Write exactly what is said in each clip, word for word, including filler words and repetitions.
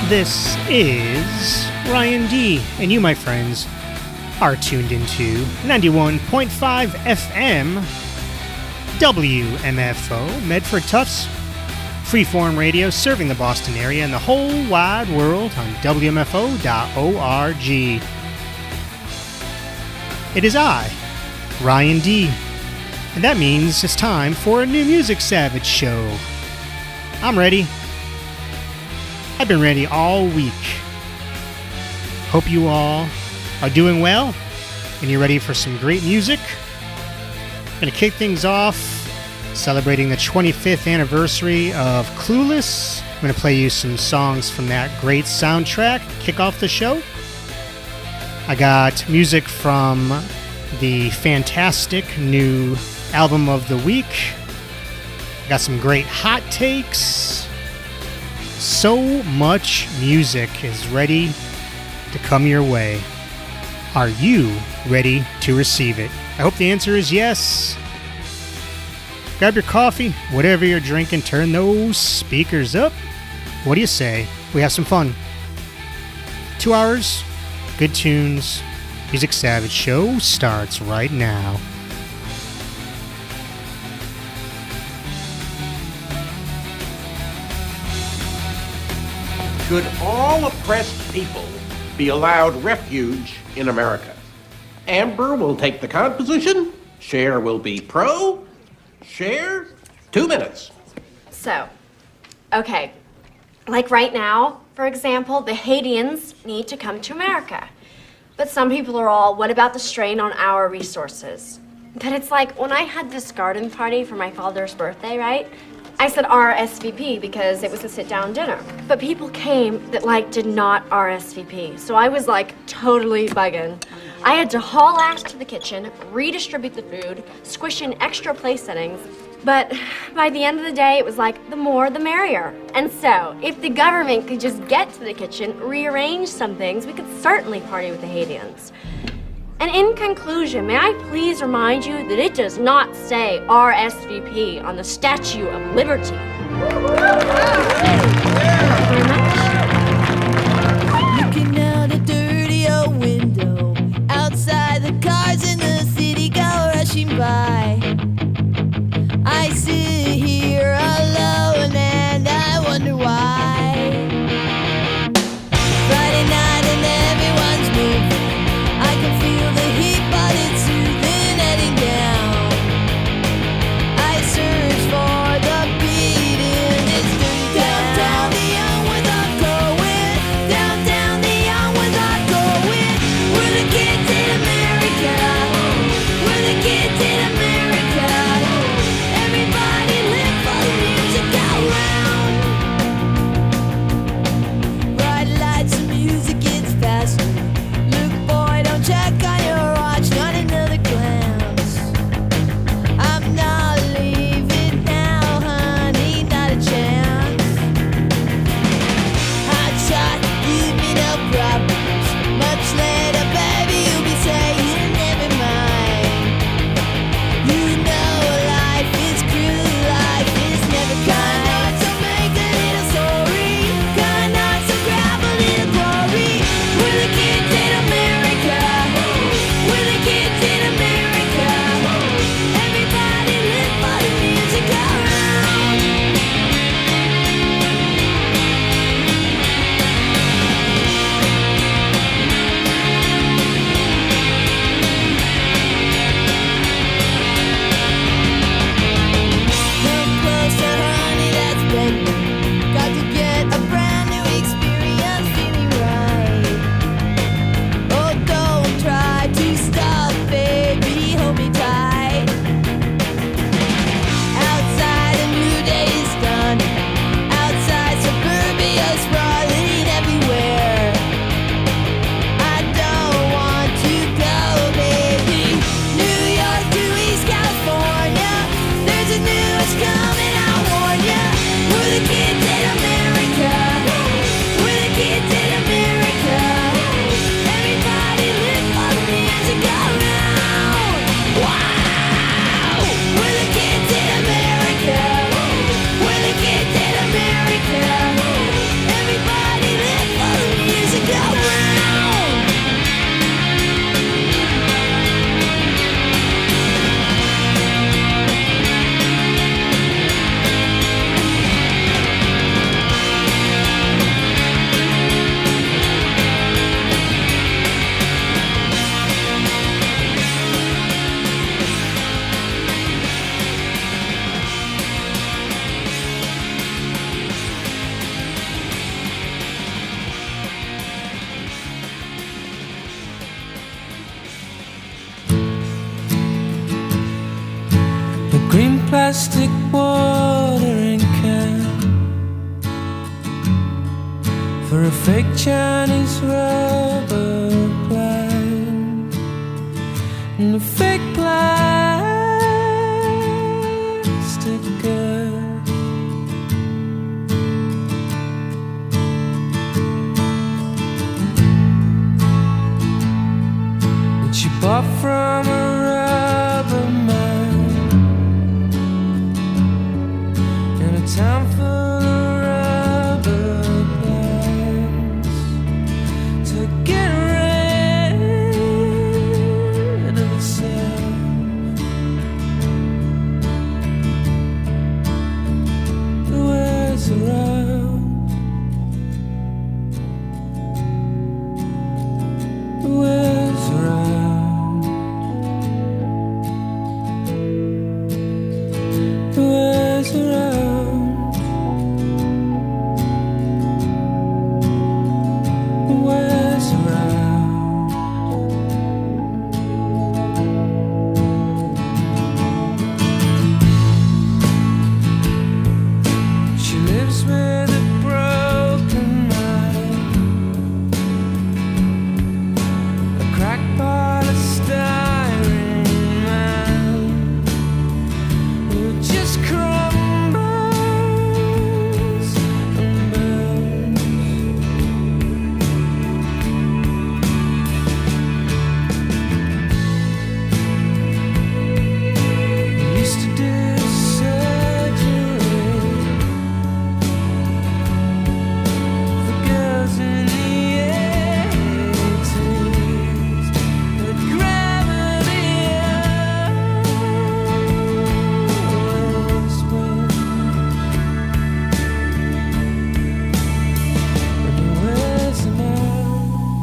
This is Ryan D, and you, my friends, are tuned into ninety-one point five F M W M F O, Medford Tufts, freeform radio serving the Boston area and the whole wide world on W M F O dot org. It is I, Ryan D, and that means it's time for a New Music Savage show. I'm ready. I've been ready all week. Hope you all are doing well and you're ready for some great music. I'm going to kick things off celebrating the twenty-fifth anniversary of Clueless. I'm going to play you some songs from that great soundtrack, kick off the show. I got music from the fantastic new album of the week. Got some great hot takes. So much music is ready to come your way. Are you ready to receive it? I hope the answer is yes. Grab your coffee, whatever you're drinking, turn those speakers up. What do you say? We have some fun. Two hours, good tunes. Music Savage show starts right now. Should all oppressed people be allowed refuge in America? Amber will take the con position. Cher will be pro. Cher, two minutes. So, okay, like right now, for example, the Haitians need to come to America. But some people are all, what about the strain on our resources? But it's like when I had this garden party for my father's birthday, right? I said R S V P because it was a sit-down dinner. But people came that like did not R S V P. So I was like totally bugging. I had to haul ass to the kitchen, redistribute the food, squish in extra place settings. But by the end of the day, it was like the more the merrier. And so if the government could just get to the kitchen, rearrange some things, we could certainly party with the Haitians. And in conclusion, may I please remind you that it does not say R S V P on the Statue of Liberty. Looking out a dirty old window, outside the cars in the city go rushing by. I sit here alone and I wonder why. Friday night and everyone's moving. I can feel the heat, but it's soothing, heading down. I search for the beat in this dirty downtown. The plastic watering can for a fake Chinese rubber plant and a fake plastic girl. And she bought from a rubber man in a town full of rubber plants to get rid of itself. The words around, the words around, the words around, the words around. She lives with a broken mind, a cracked polystyrene man who just crumbles and burns. He used to do surgery for girls in the eighties, but gravity always wins. And he wears them out,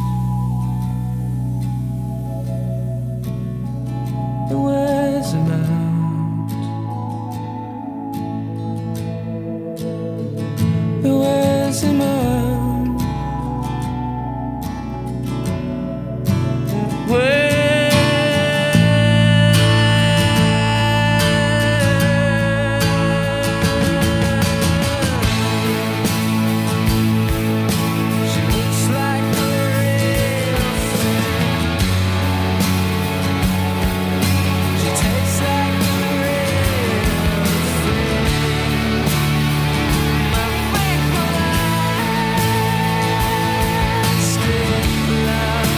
he wears them out, he wears them out, She looks like a real thing. She tastes like a real thing. My fake plastic love.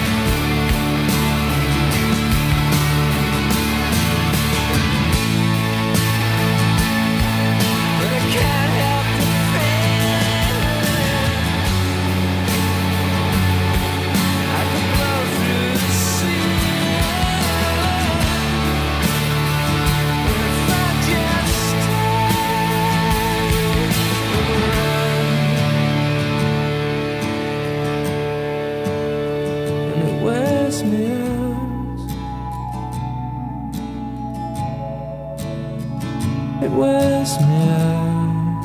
But I can't help the feeling I could blow through the ceiling if I just stayed around. And it wears me out, it wears me out,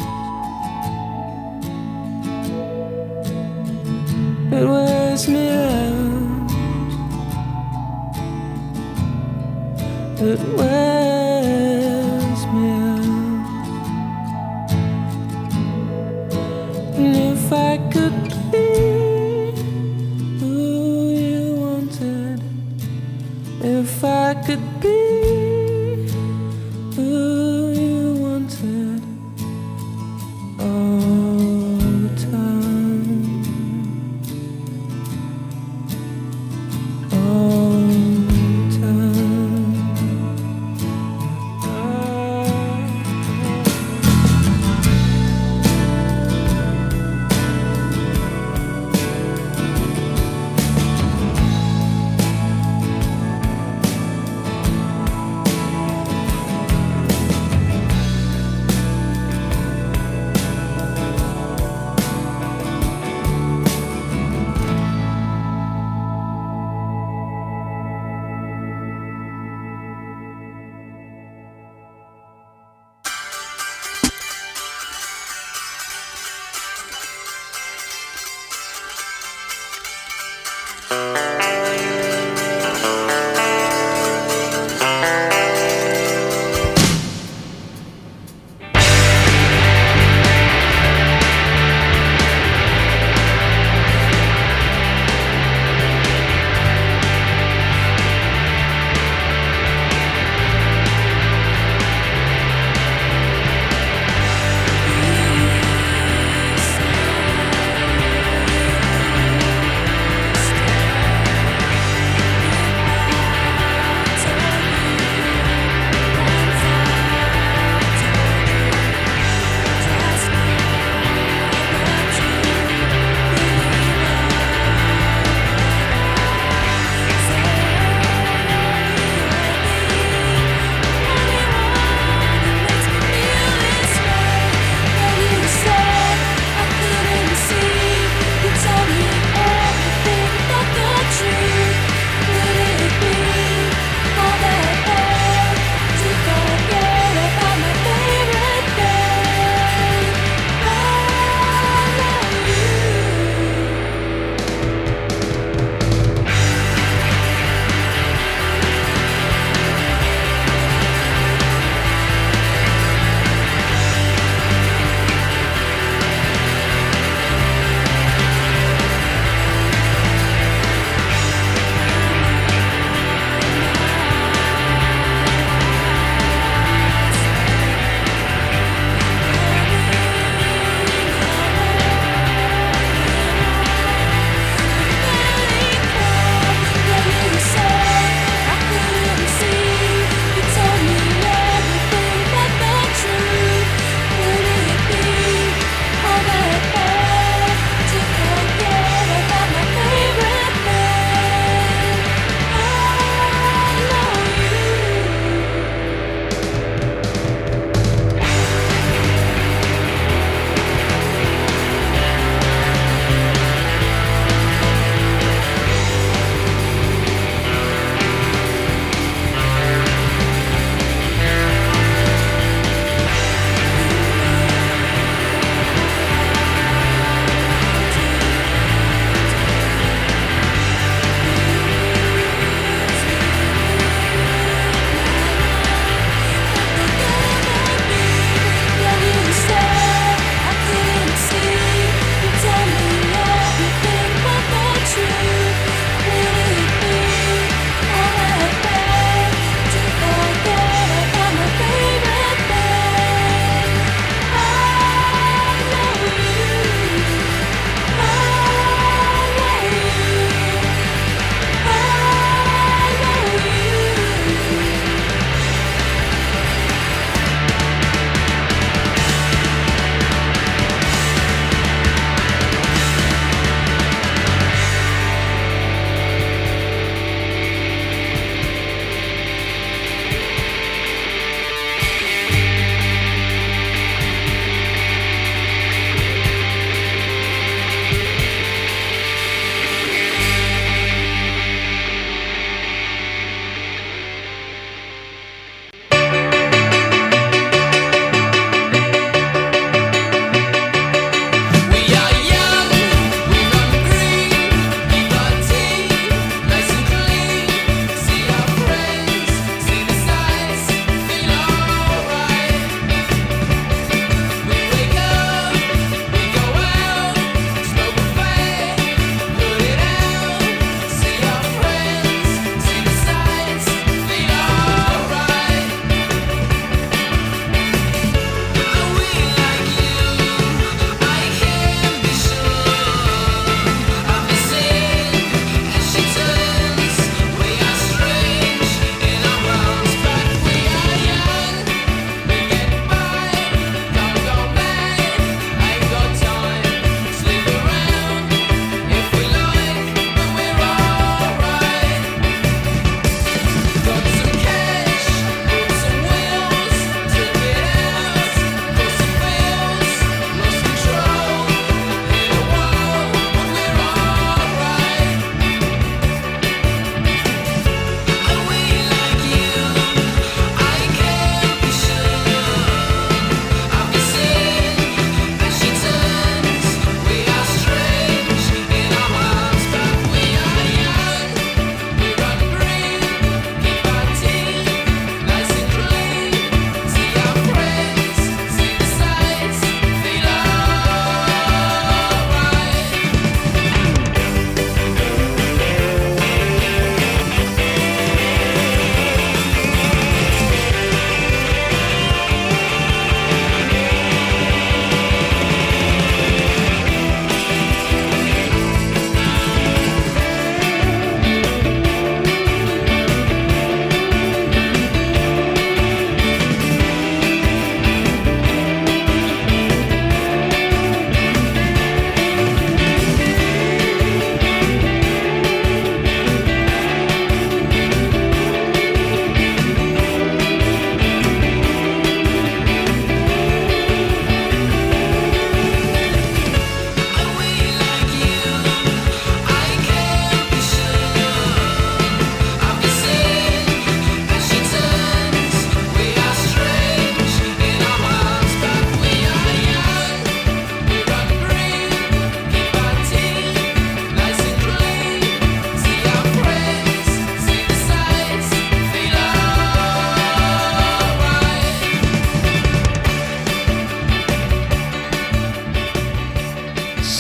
it wears me out, it wears me out. And if I could be who you wanted, if I could be who you wanted all the time, all the time.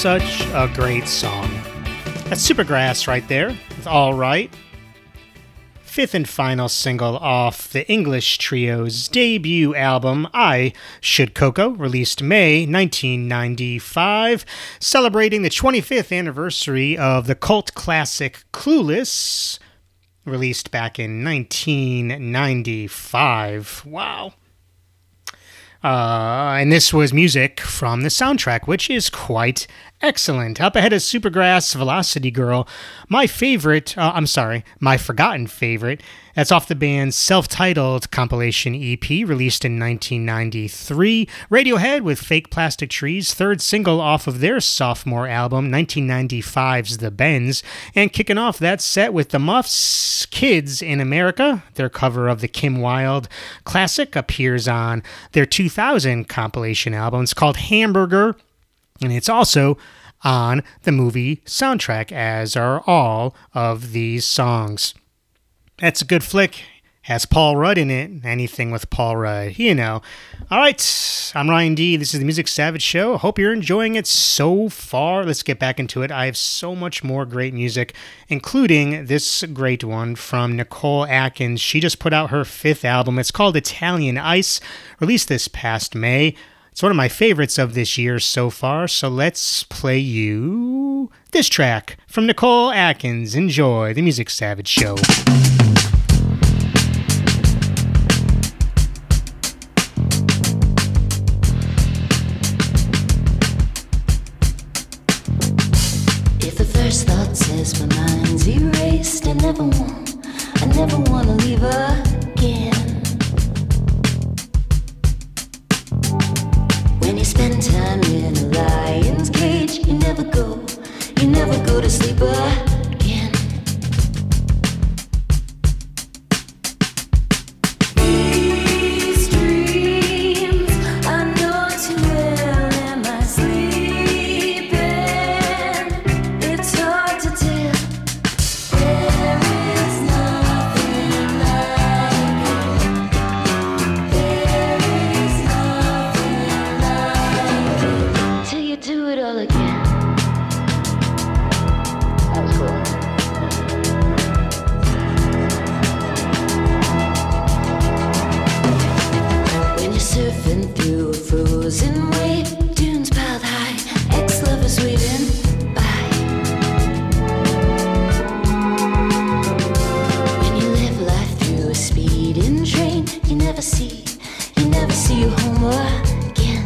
Such a great song. That's Supergrass right there with All Right. Fifth and final single off the English Trio's debut album, I Should Coco, released May nineteen ninety-five, celebrating the twenty-fifth anniversary of the cult classic Clueless, released back in nineteen ninety-five. Wow. Uh, and this was music from the soundtrack, which is quite excellent. Up ahead is Supergrass, Velocity Girl, my favorite, uh, I'm sorry, my forgotten favorite. That's off the band's self-titled compilation E P, released in nineteen ninety-three. Radiohead with Fake Plastic Trees, third single off of their sophomore album, nineteen ninety-five's The Bends. And kicking off that set with the Muffs, Kids in America. Their cover of the Kim Wilde classic appears on their two thousand compilation album. It's called Hamburger, and it's also on the movie soundtrack, as are all of these songs. That's a good flick. Has Paul Rudd in it. Anything with Paul Rudd, you know. All right, I'm Ryan D. This is the Music Savage Show. Hope you're enjoying it so far. Let's get back into it. I have so much more great music, including this great one from Nicole Atkins. She just put out her fifth album. It's called Italian Ice, released this past May. It's one of my favorites of this year so far, so let's play you this track from Nicole Atkins. Enjoy the Music Savage Show. If the first thought says my mind's erased, I never want, I never want to leave again. When you spend time in a lion's cage, you never go, you never go to sleep again. These dreams I know too well, am I sleeping? It's hard to tell. There is nothing like it. There is nothing like it. Till you do it all again. That was cool. When you're surfing through a frozen wave, dunes piled high, ex-lovers waving by. When you live life through a speeding train, you never see, you never see your home again.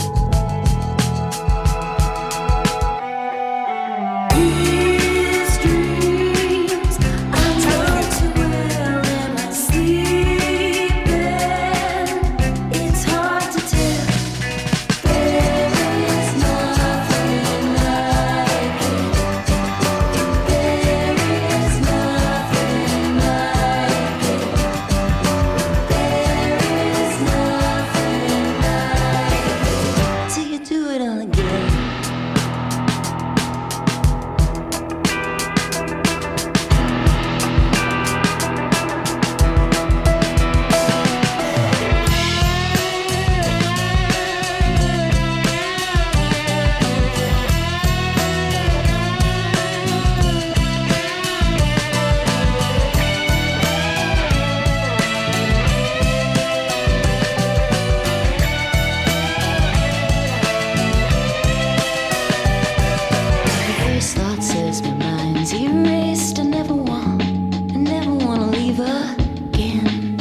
These dreams I know too well, am I sleeping? It's hard to tell. There is nothing like it. There is nothing like it. There is nothing like it. Till you do it all again. The first thought says my mind's erased. I never want, I never want to leave again.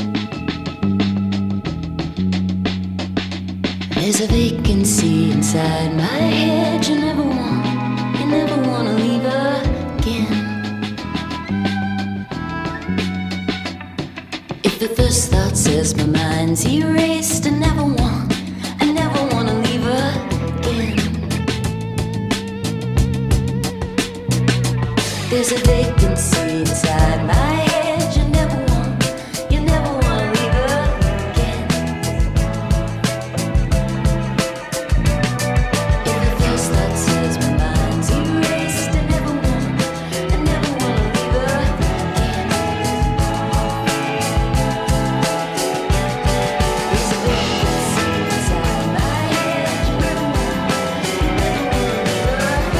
There's a vacancy inside my head. You never want, you never want to leave again. If the first thought says my mind's erased, I never want, I never want to leave again. There's a vacancy inside my head. You never want, you never want to leave again. If the first thought says my mind's erased, I never want, I never want to leave again. There's a vacancy inside my head. You never want, you never want to leave again.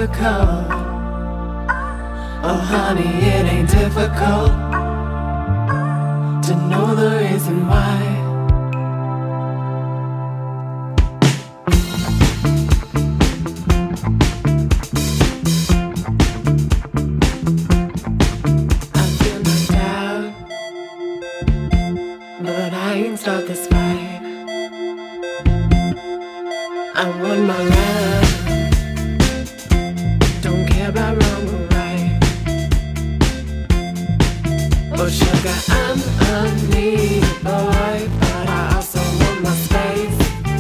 difficult. Oh honey, it ain't difficult to know the reason why. I feel knocked out, but I ain't start this fight. I run my life, don't care about wrong or right. Oh sugar, I'm a needy boy, but I also want my space.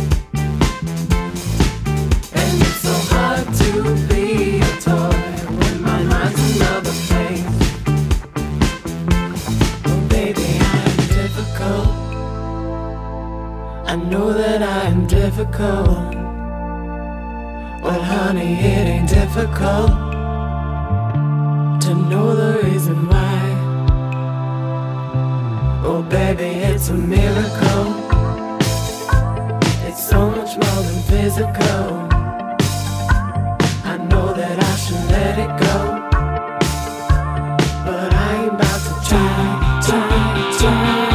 And it's so hard to be a toy when my mind's another place. Oh baby, I'm difficult. I know that I am difficult. Well honey, it ain't difficult to know the reason why. Oh baby, it's a miracle. It's so much more than physical. I know that I should let it go, but I ain't about to try, try, try.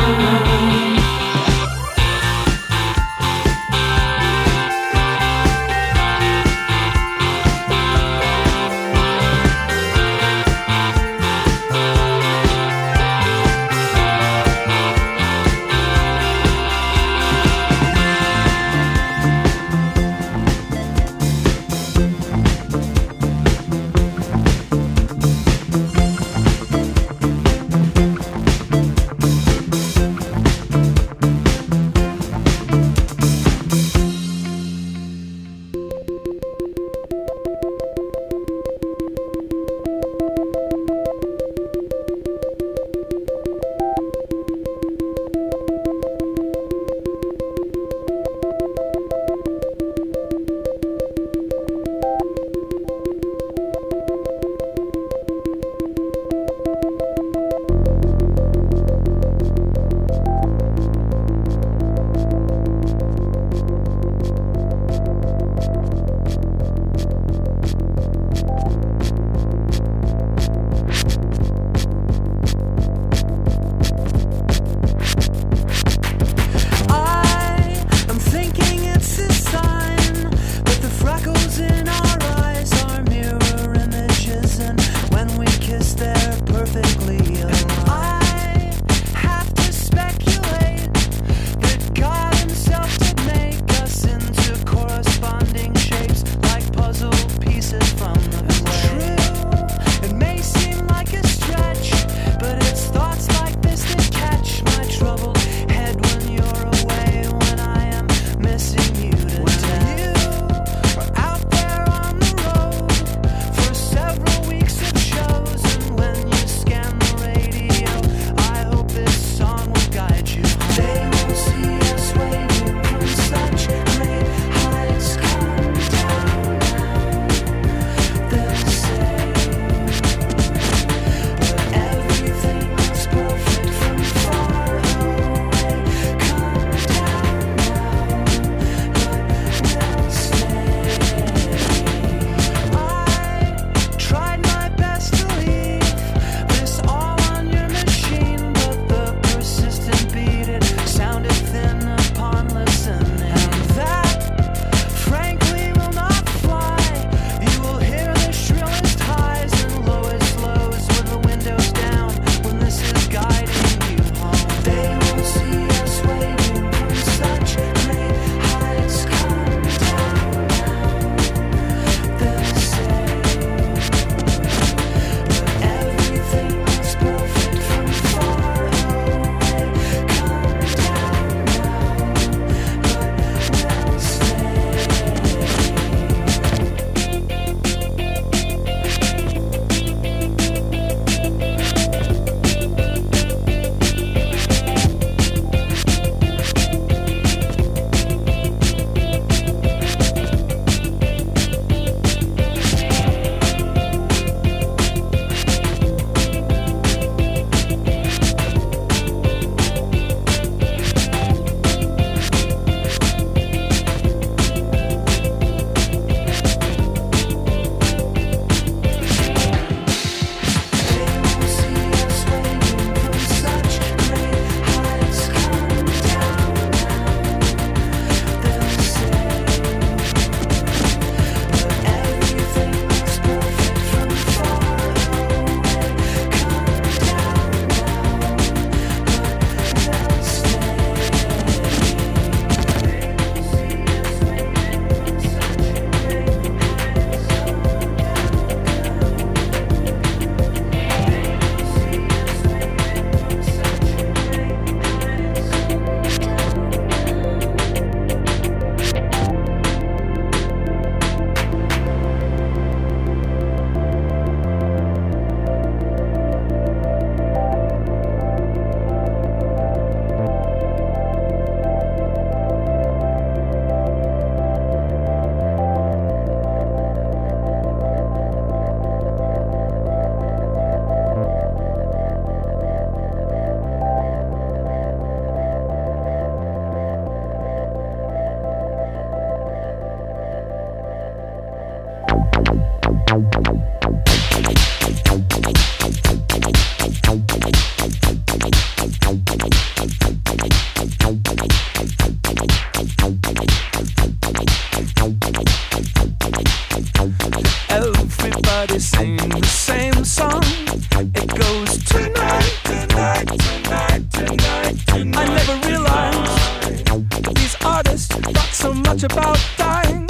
sing the same song. It goes tonight, tonight, tonight, tonight, tonight. I never realized that these artists thought so much about dying.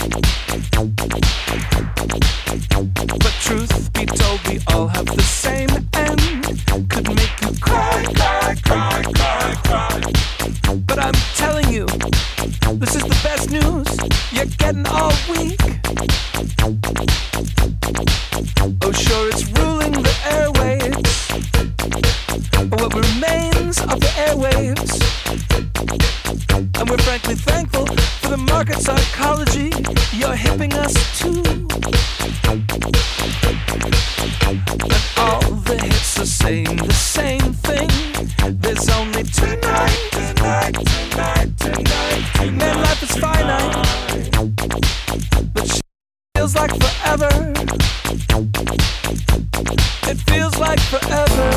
But truth be told, we all have the same end. Could make you cry, cry, cry, cry, cry. But I'm telling you, this is the best news you're getting all week. Oh, sure, it's ruling the airwaves, but what remains of the airwaves. And we're frankly thankful for the market psychology you're hipping us to. And all the hits are saying the same thing. There's only tonight, tonight, tonight, tonight, tonight. Man, life is finite, but shit feels like forever. It feels like forever.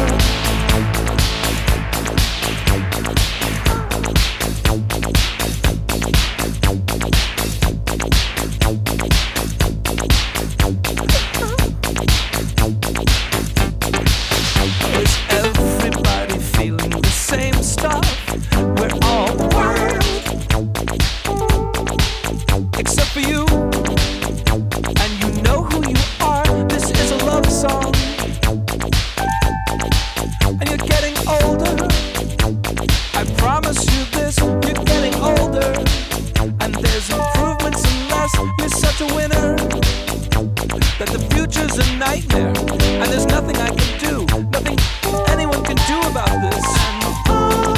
Is everybody feeling the same stuff? We're all wild, except for you. And you know who you are. This is a love song. And you're getting older. I promise you this, you're getting older. And there's improvements unless you're such a winner that the future's a nightmare. And there's nothing I can do, nothing anyone can do about this. And oh,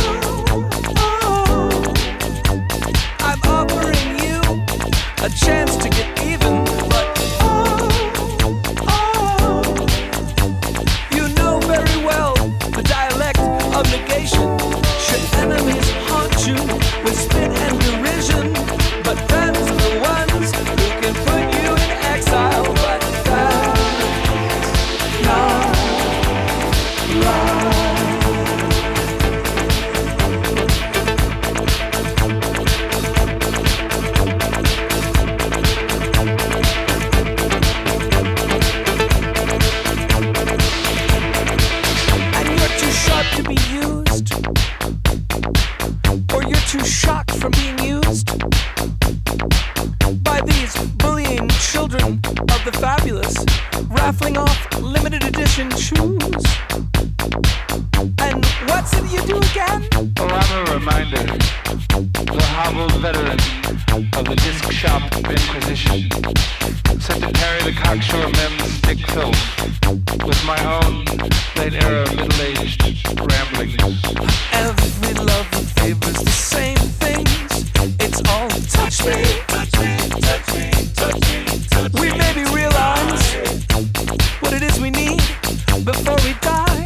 oh, I'm offering you a chance to get even, but oh, oh, you know very well the dialect of negation. Should enemies haunt you with spit and derision, but friends are the ones who can put you in exile. But that's not right. And you're too sharp to be used, or you're too shocked from being used by these bullying children of the fabulous, raffling off limited edition shoes. And what's it you do again? Oh, I'm a reminder, the hobbled veteran of the disc shop inquisition, set to carry the cocksure men's stick filth with my own late-era middle-aged ramblings. Every love favors the same things. It's all touch me, touch me, touch me, touch me, touch me. We maybe realize what it is we need before we die.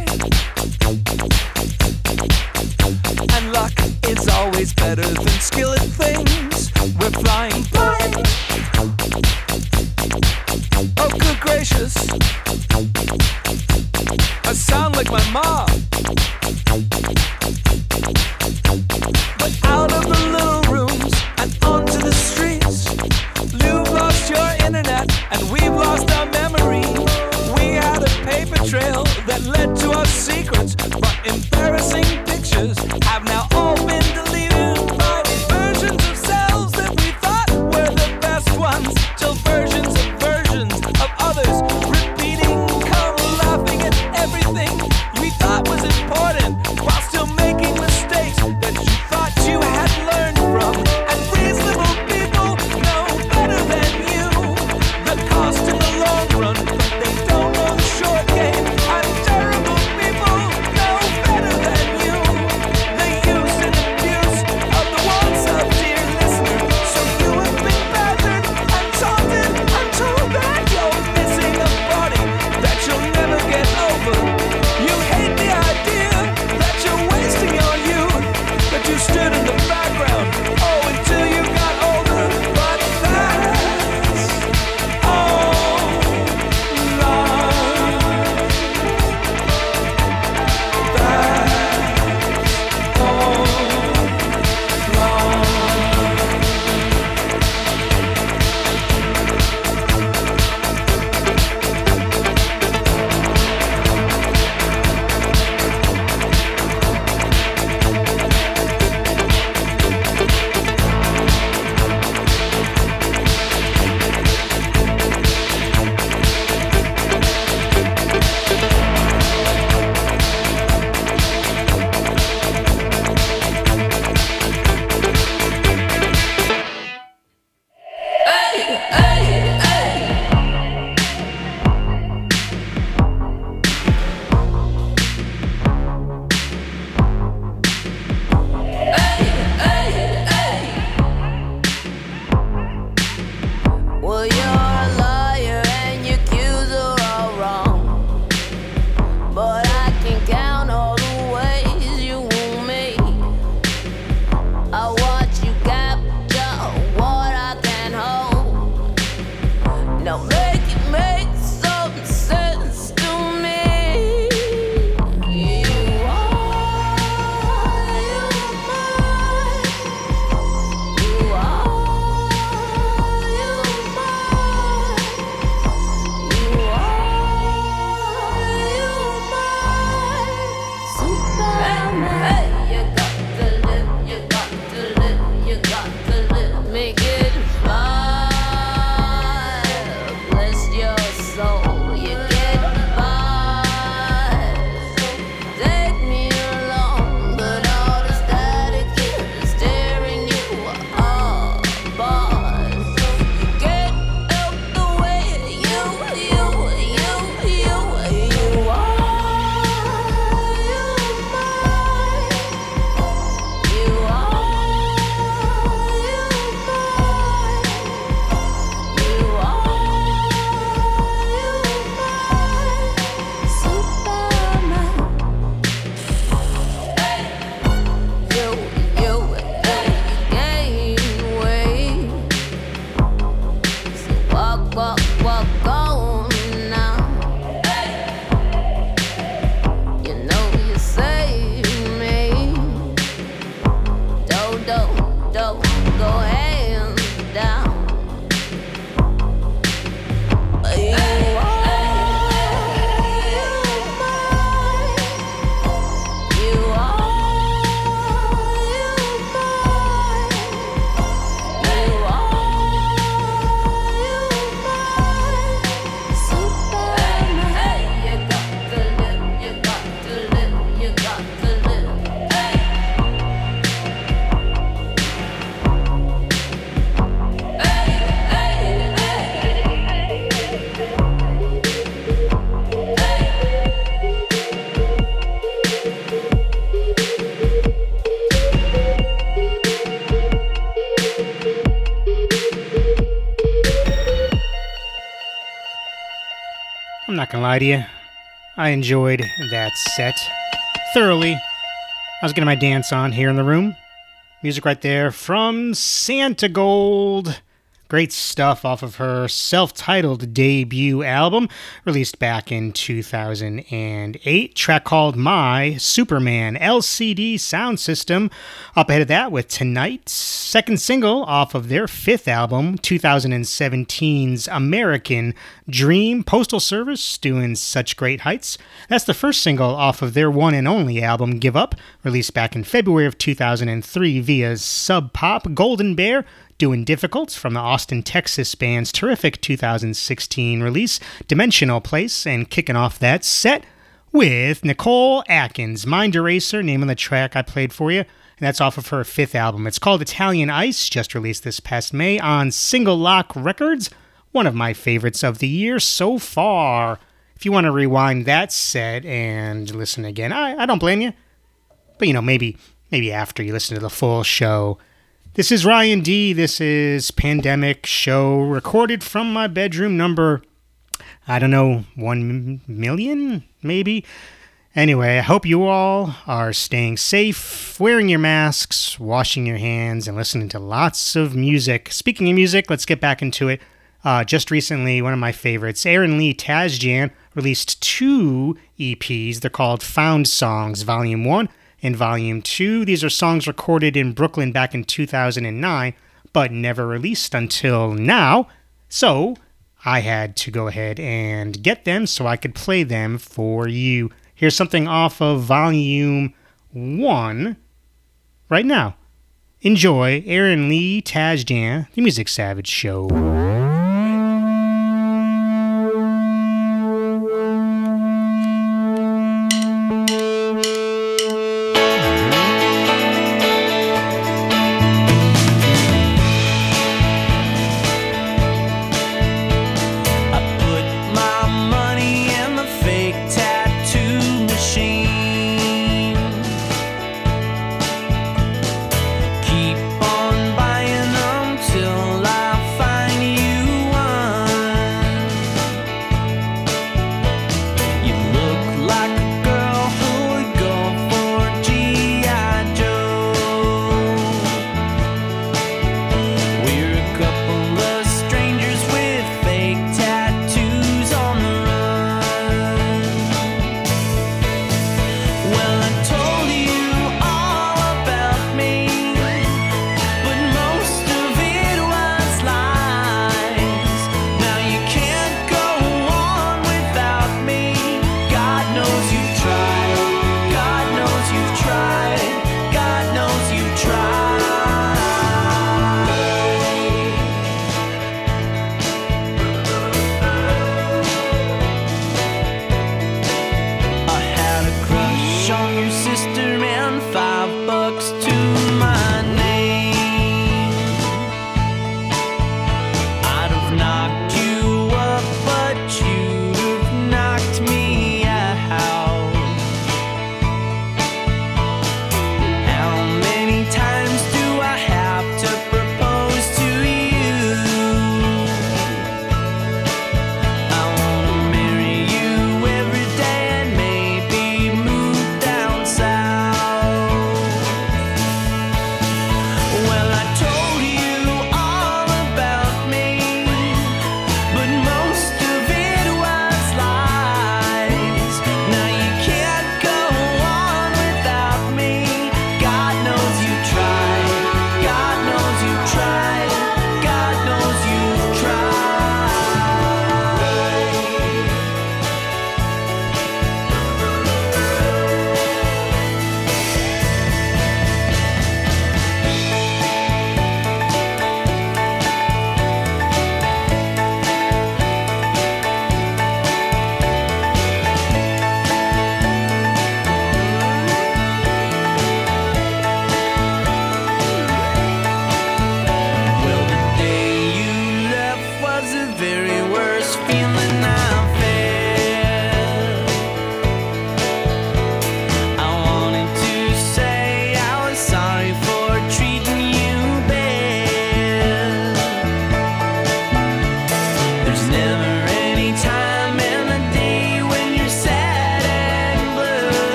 And luck is always better than skill at things. We're flying blind. Oh, good gracious, I sound like my mom. But out of the little rooms and onto the streets, you've lost your internet and we've lost our memory. We had a paper trail that led to our secrets, but embarrassing pictures have now all been deleted by versions of selves that we thought were the best ones, till versions of versions of others repeating, come laughing at everything we thought was important, while still making mistakes that you thought you had learned from. And reasonable people know better than you the cost in the long run, but they don't know the short game. And terrible people know better than you. They lie to you. I enjoyed that set thoroughly. I was getting my dance on here in the room. Music right there from Santa Gold. Great stuff off of her self-titled debut album, released back in two thousand eight. Track called My Superman L C D Sound System. Up ahead of that with Tonight, second single off of their fifth album, twenty seventeen's American Dream. Postal Service doing such great heights. That's the first single off of their one and only album, Give Up, released back in February of two thousand three via Sub Pop. Golden Bear doing Difficult from the Austin, Texas band's terrific two thousand sixteen release, Dimensional Place, and kicking off that set with Nicole Atkins, Mind Eraser, name of the track I played for you, and that's off of her fifth album. It's called Italian Ice, just released this past May on Single Lock Records, one of my favorites of the year so far. If you want to rewind that set and listen again, I, I don't blame you, but you know, maybe maybe after you listen to the full show. This is Ryan D. This is Pandemic Show, recorded from my bedroom number, I don't know, one million, maybe? Anyway, I hope you all are staying safe, wearing your masks, washing your hands, and listening to lots of music. Speaking of music, let's get back into it. Uh, just recently, one of my favorites, Aaron Lee Tasjan, released two E Ps. They're called Found Songs, Volume one. In Volume two, these are songs recorded in Brooklyn back in two thousand nine, but never released until now. So I had to go ahead and get them so I could play them for you. Here's something off of Volume one right now. Enjoy Aaron Lee Tasjan, The Music Savage Show. Keep on buying them till I find you.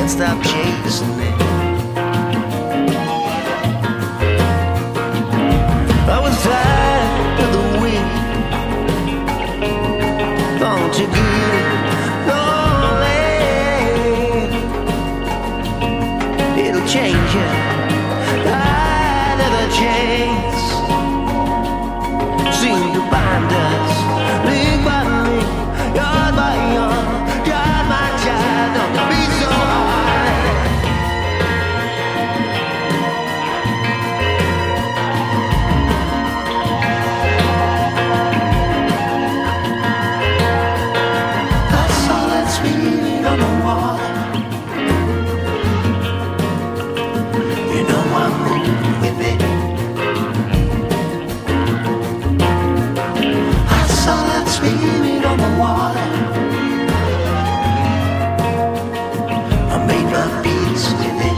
can't stop chasing it. I was tired of the wind. Don't you get it? Lonely, it'll change you. Tired of the chains seem to bind us, link by link, yard by yard, child by child. Don't be so hard. I saw that spirit on the wall. You know I'm moving with it. I saw that spirit on the water. I made my peace with it.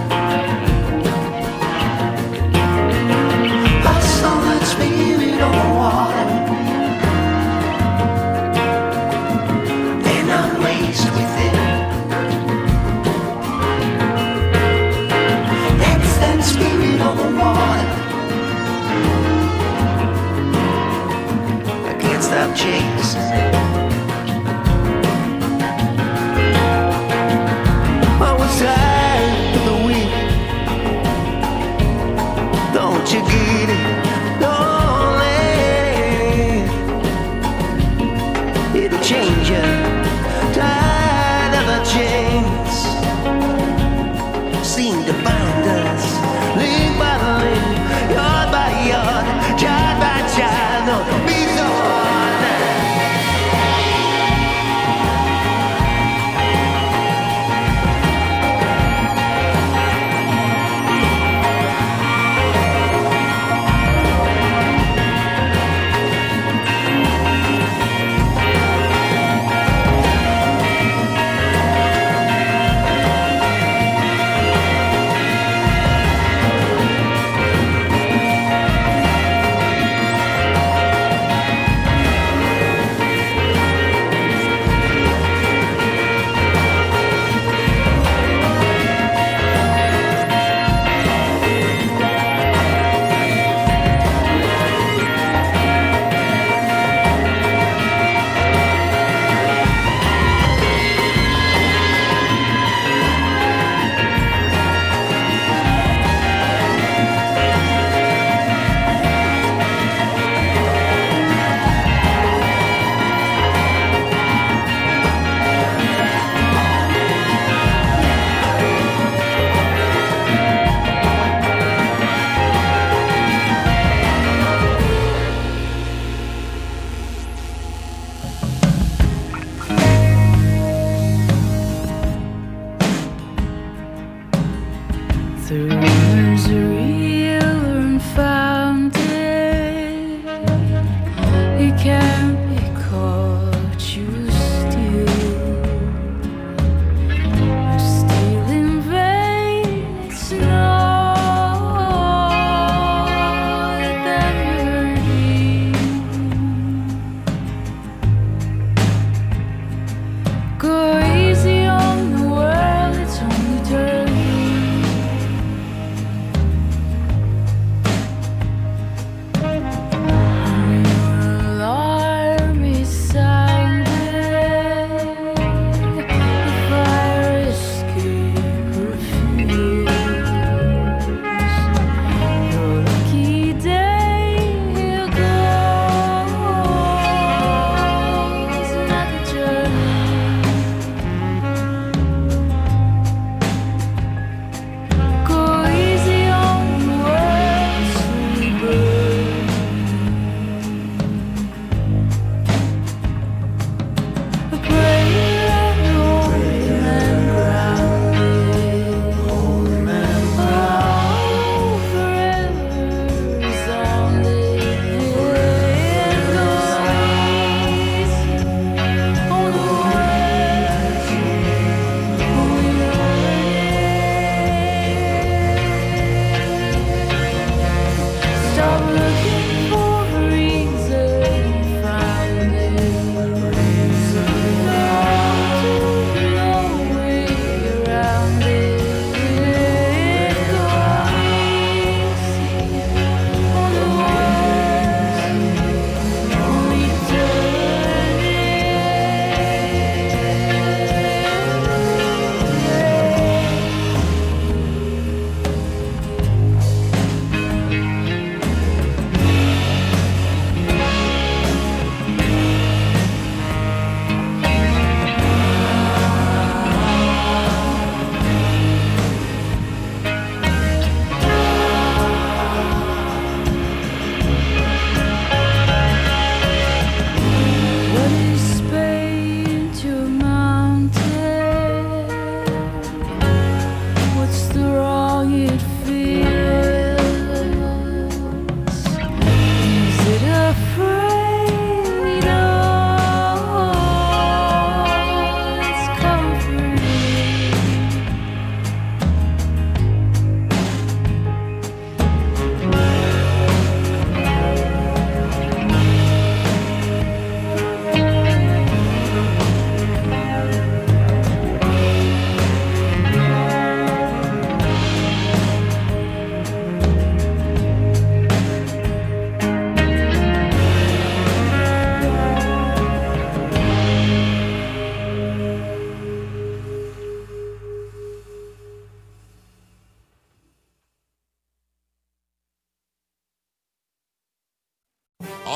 I saw that spirit on the water. And I'm raised with it. That's that spirit on the water. I can't stop chasing it. I was tired of the wind. Don't you get it? Lonely, it'll change you. Tired of the chains seem to bind us, link by link, yard by yard, child by child. No, don't be so hard.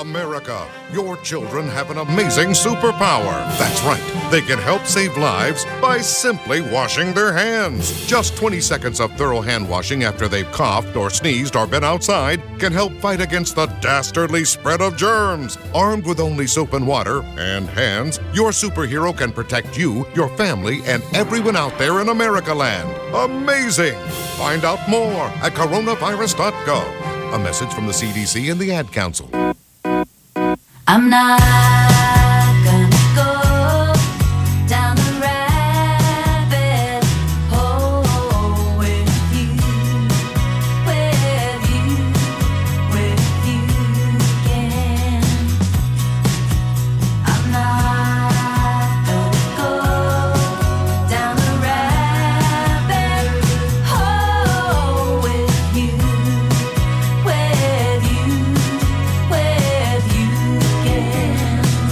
America, your children have an amazing superpower. That's right. They can help save lives by simply washing their hands. Just twenty seconds of thorough hand washing after they've coughed or sneezed or been outside can help fight against the dastardly spread of germs. Armed with only soap and water and hands, your superhero can protect you, your family, and everyone out there in America land. Amazing! Find out more at coronavirus dot gov. A message from the C D C and the Ad Council. I'm not gonna go down the rabbit hole with you, with you, with you again. I'm not gonna go down the rabbit hole with you, with you, with you again.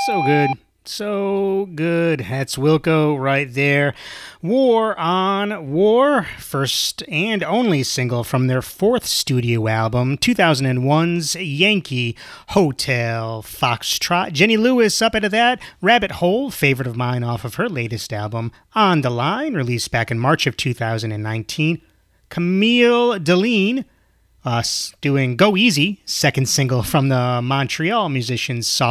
So good. So good. That's Wilco right there. War on War, first and only single from their fourth studio album, two thousand one's Yankee Hotel Foxtrot. Jenny Lewis up out of that. Rabbit Hole, favorite of mine off of her latest album, On the Line, released back in March of two thousand nineteen. Camille Deline, us doing Go Easy, second single from the Montreal musicians